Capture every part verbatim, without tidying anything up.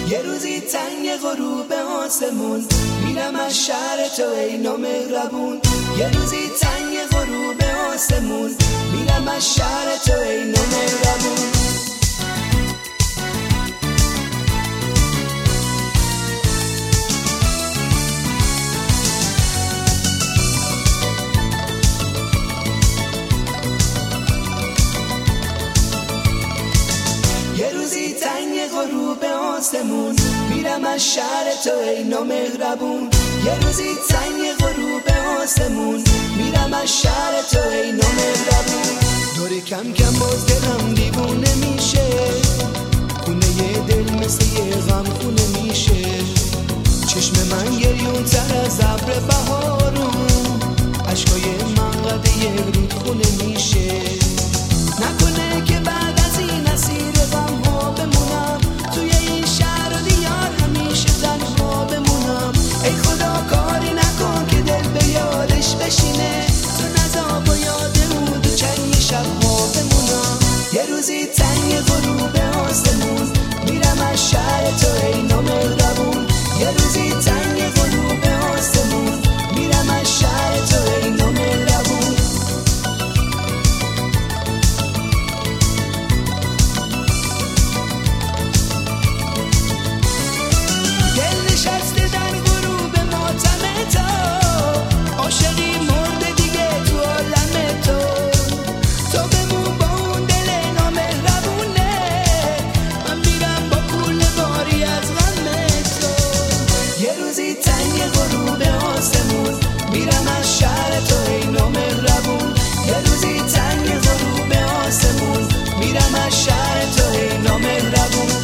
یه روزی تنگ غروب آسمون میرم از شهر تو ای نامهربون. یه روزی تنگ غروب آسمون میرم از شهر تو ای نامهربون. یه روزی تنگ غروب آسمون میرم از شهر تو ای نامهربون. یه روزی تنگ غروب آسمون میرم از شهر تو ای نامهربون. داره کم کم باز دلم دیوونه میشه، خونه یه دل مثل یه غم خونه میشه. چشم من گریون تر از ابر بهارون، عشقای من قد یک رود خونه میشه. نکنه که بعد از این اسیر غم ها بمونم، توی این شهر و دیار همیشه تنها بمونم. ای خدا کاری نکن که دل به یادش بشینه، تو نذاب و یاد اون دو چنگ شب ها بمونم. یه روزی تنگ غروب آسمون میرم از شهر تو ای نامهربون. یه روزی تنگ غروب آسمون میرم از شهر تو ای نامهربون. دل نشسته در غروب ماتم تو، عاشقی مرده دیگه تو عالم تو. تو بمون با اون دل نامهربونه، من میرم با کوله باری از غم تو. یه روزی تنگ غروب آسمون میرم از شهر تو ای نامهربون. یه روزی تنگ غروب آسمون میرم از شهر تو ای نامهربون.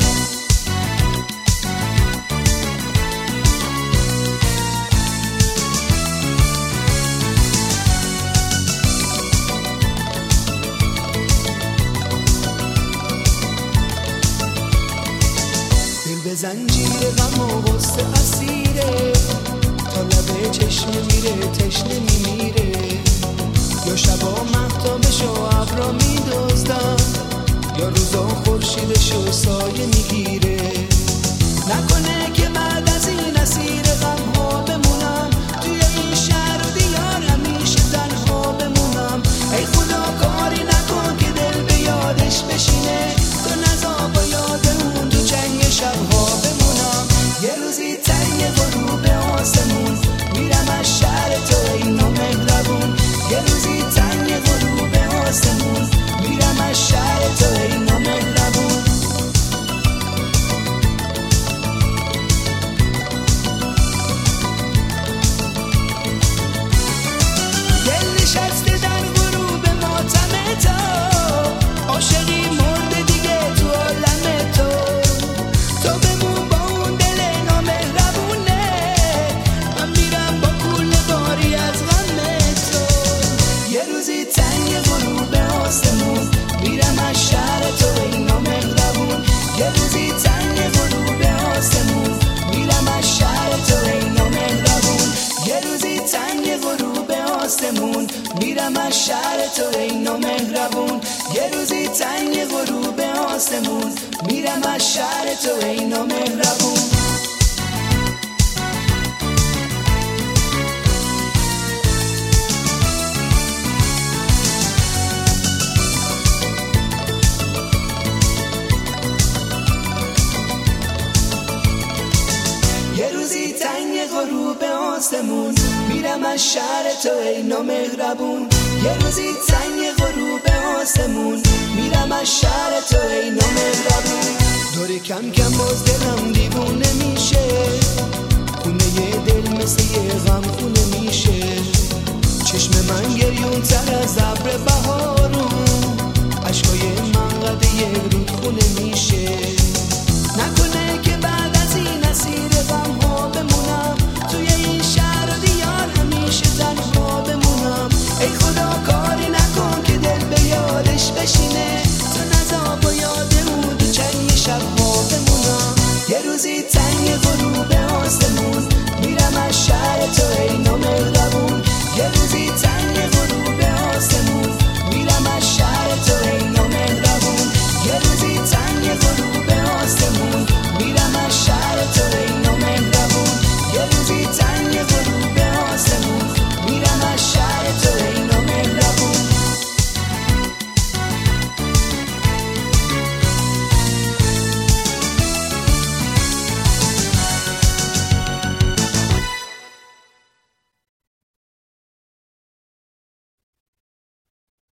دل به زنجیر غم و غصه اسیره، تا لبه چشم میره تشنه میمیره. یا شبا مهتابشو ابرا میدزدن، یا روزا خورشیدشو سایه میگیره. نکنه که بعد از این اسیر غم ها بمونم، توی این شهر و دیار همیشه تنها بمونم. ای خدا کاری نکن که دل به یادش بشینه، تو نذاب و یاد اون تو جنگ شبها بمونم. یه روزی تنگ غروب آسمون میرم از شهر تو ای نامهربون. یه روزی تنگ غروب آسمون میرم از شهر تو ای نامهربون. دل نشسته در غروب ماتم تو، عاشقی مرده دیگه تو عالم تو. تو بمون با اون دل نامهربونه، من میرم با کوله باری از غم تو. یه روزی تنگ غروب آسمون میرم از شهر تو ای نامهربون. یه روزی تنگ غروب آسمون میرم از شهر تو ای نامهربون. یه روزی تنگ غروب آسمون میرم از شهر تو ای نامهربون. یه روزی تنگ غروب آسمون میرم از شهر تو ای نامهربون. یه روزی تنگ غروب آسمون میرم از شهر تو ای نامهربون. یه روزی تنگ غروب آسمون میرم از شهر تو ای نامهربون. داره کم کم باز دلم دیوونه میشه، خونه یه دل مثل یه غم خونه میشه. چشم من گریون تر از ابر بهارون، عشقای من قد یک رود خونه میشه. نکنه که